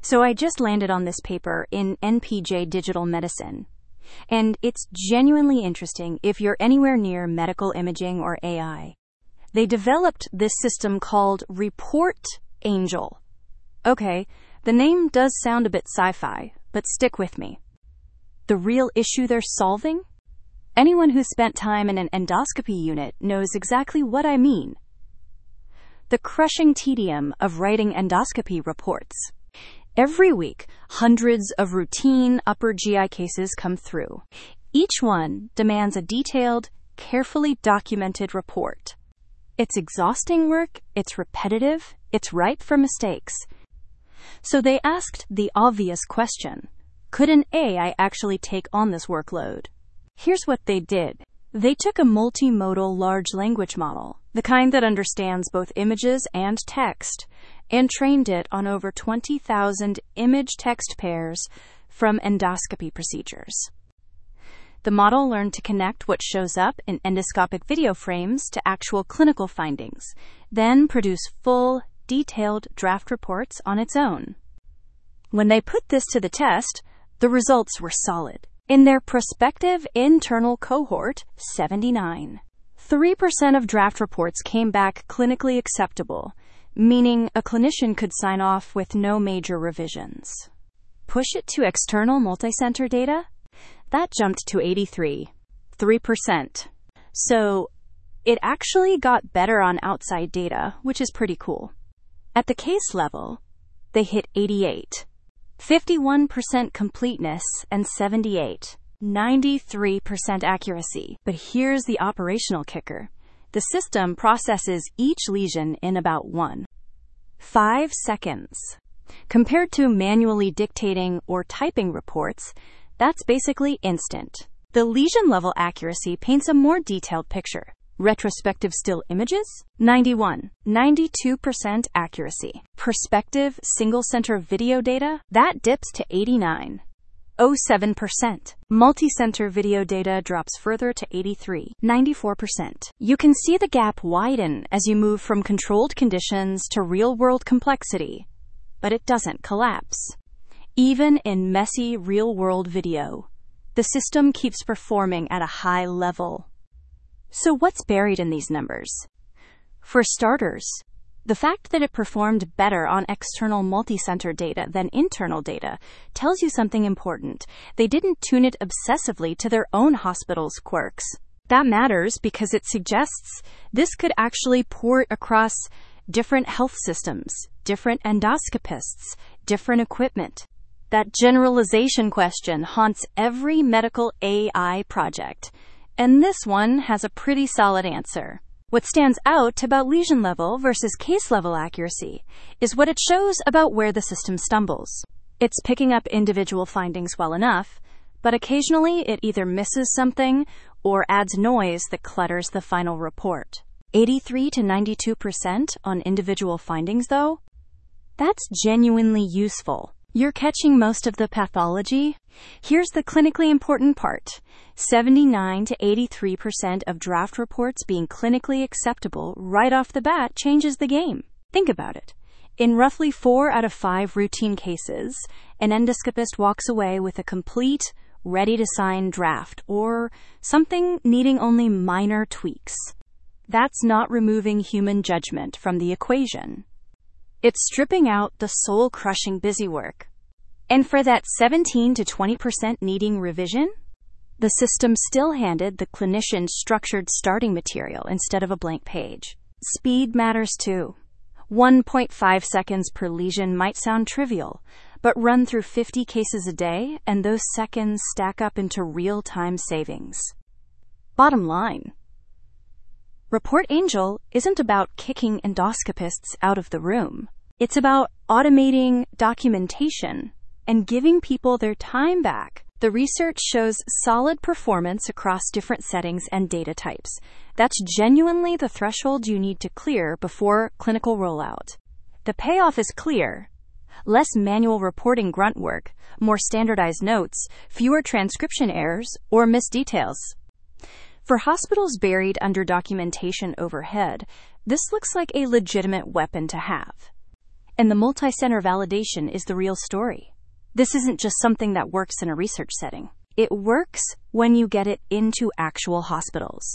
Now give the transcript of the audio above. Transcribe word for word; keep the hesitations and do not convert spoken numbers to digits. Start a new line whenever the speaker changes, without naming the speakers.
So I just landed on this paper in N P J Digital Medicine. And it's genuinely interesting if you're anywhere near medical imaging or A I. They developed this system called Report Angel. Okay, the name does sound a bit sci-fi, but stick with me. The real issue they're solving? Anyone who's spent time in an endoscopy unit knows exactly what I mean. The crushing tedium of writing endoscopy reports. Every week, hundreds of routine upper G I cases come through. Each one demands a detailed, carefully documented report. It's exhausting work, it's repetitive, it's ripe for mistakes. So they asked the obvious question, could an A I actually take on this workload? Here's what they did. They took a multimodal large language model, the kind that understands both images and text, and trained it on over twenty thousand image-text pairs from endoscopy procedures. The model learned to connect what shows up in endoscopic video frames to actual clinical findings, then produce full, detailed draft reports on its own. When they put this to the test, the results were solid. In their prospective internal cohort, seventy-nine, three percent of draft reports came back clinically acceptable, meaning a clinician could sign off with no major revisions. Push it to external multicenter data? That jumped to eighty-three, three percent. So it actually got better on outside data, which is pretty cool. At the case level, they hit eighty-eight, fifty-one percent completeness, and seventy-eight, ninety-three percent accuracy. But here's the operational kicker. The system processes each lesion in about one, five seconds. Compared to manually dictating or typing reports, that's basically instant. The lesion-level accuracy paints a more detailed picture. Retrospective still images? ninety-one, ninety-two percent accuracy. Prospective single-center video data? That dips to eighty-nine, zero seven percent. Multi-center video data drops further to eighty-three, ninety-four percent. You can see the gap widen as you move from controlled conditions to real-world complexity, but it doesn't collapse. Even in messy real-world video, the system keeps performing at a high level. So what's buried in these numbers? For starters, the fact that it performed better on external multicenter data than internal data tells you something important. They didn't tune it obsessively to their own hospital's quirks. That matters because it suggests this could actually port across different health systems, different endoscopists, different equipment. That generalization question haunts every medical A I project. And this one has a pretty solid answer. What stands out about lesion level versus case level accuracy is what it shows about where the system stumbles. It's picking up individual findings well enough, but occasionally it either misses something or adds noise that clutters the final report. eighty-three to ninety-two percent on individual findings, though? That's genuinely useful. You're catching most of the pathology? Here's the clinically important part. seventy-nine to eighty-three percent of draft reports being clinically acceptable right off the bat changes the game. Think about it. In roughly four out of five routine cases, an endoscopist walks away with a complete, ready-to-sign draft or something needing only minor tweaks. That's not removing human judgment from the equation. It's stripping out the soul-crushing busywork. And for that seventeen to twenty percent needing revision, the system still handed the clinician structured starting material instead of a blank page. Speed matters too. one point five seconds per lesion might sound trivial, but run through fifty cases a day, and those seconds stack up into real-time savings. Bottom line, Report Angel isn't about kicking endoscopists out of the room. It's about automating documentation and giving people their time back. The research shows solid performance across different settings and data types. That's genuinely the threshold you need to clear before clinical rollout. The payoff is clear. Less manual reporting grunt work, more standardized notes, fewer transcription errors, or missed details. For hospitals buried under documentation overhead, this looks like a legitimate weapon to have. And the multi-center validation is the real story. This isn't just something that works in a research setting. It works when you get it into actual hospitals.